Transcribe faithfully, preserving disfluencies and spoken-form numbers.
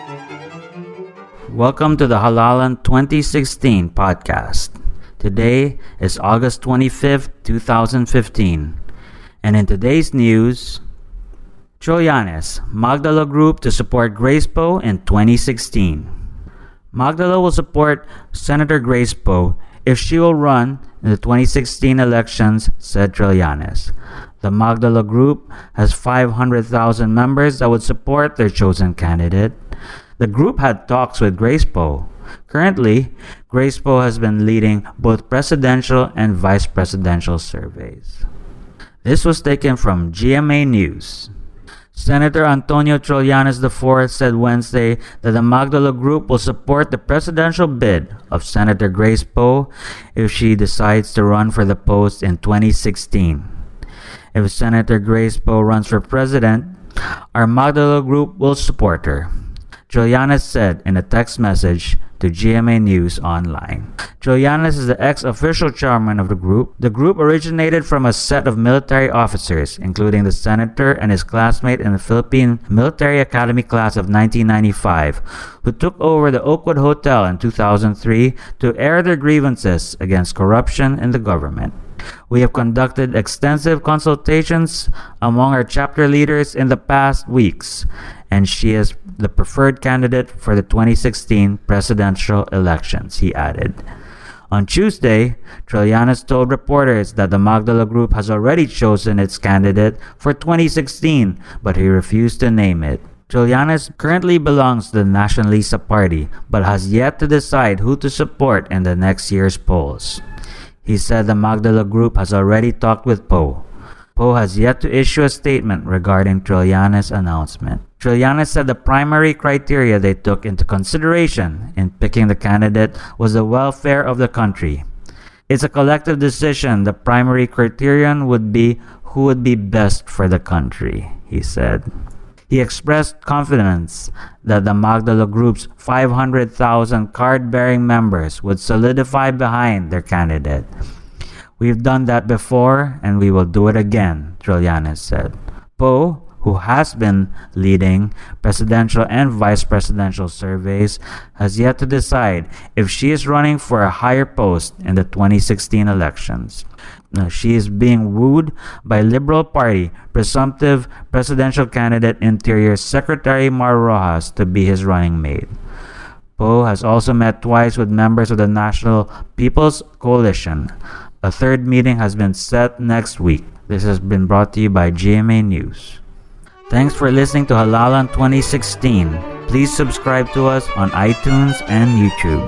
Welcome to the Halalan twenty sixteen podcast. Today is August twenty-fifth, twenty fifteen. And in today's news, Trillanes, Magdala Group to support Grace Poe in twenty sixteen. Magdala will support Senator Grace Poe if she will run in the twenty sixteen elections, said Trillanes. The Magdala Group has five hundred thousand members that would support their chosen candidate. The group had talks with Grace Poe. Currently, Grace Poe has been leading both presidential and vice presidential surveys. This was taken from G M A News. Senator Antonio Trillanes the fourth said Wednesday that the Magdala Group will support the presidential bid of Senator Grace Poe if she decides to run for the post in twenty sixteen. If Senator Grace Poe runs for president, our Magdala Group will support her, Trillanes said in a text message to G M A News Online. Trillanes is the ex-official chairman of the group. The group originated from a set of military officers, including the senator and his classmate in the Philippine Military Academy class of nineteen ninety-five, who took over the Oakwood Hotel in two thousand three to air their grievances against corruption in the government. We have conducted extensive consultations among our chapter leaders in the past weeks, and she is the preferred candidate for the twenty sixteen presidential elections, he added. On Tuesday, Trillanes told reporters that the Magdala Group has already chosen its candidate for twenty sixteen, but he refused to name it. Trillanes currently belongs to the Nacionalista Party, but has yet to decide who to support in the next year's polls. He said the Magdala Group has already talked with Poe. Poe has yet to issue a statement regarding Trillanes' announcement. Trillanes said the primary criteria they took into consideration in picking the candidate was the welfare of the country. It's a collective decision. The primary criterion would be who would be best for the country, he said. He expressed confidence that the Magdala Group's five hundred thousand card-bearing members would solidify behind their candidate. We've done that before, and we will do it again, Trillanes said. Poe, who has been leading presidential and vice presidential surveys, has yet to decide if she is running for a higher post in the twenty sixteen elections. Now, she is being wooed by Liberal Party presumptive presidential candidate Interior Secretary Mar Rojas to be his running mate. Poe has also met twice with members of the National People's Coalition. A third meeting has been set next week. This has been brought to you by G M A News. Thanks for listening to Halalan twenty sixteen. Please subscribe to us on iTunes and YouTube.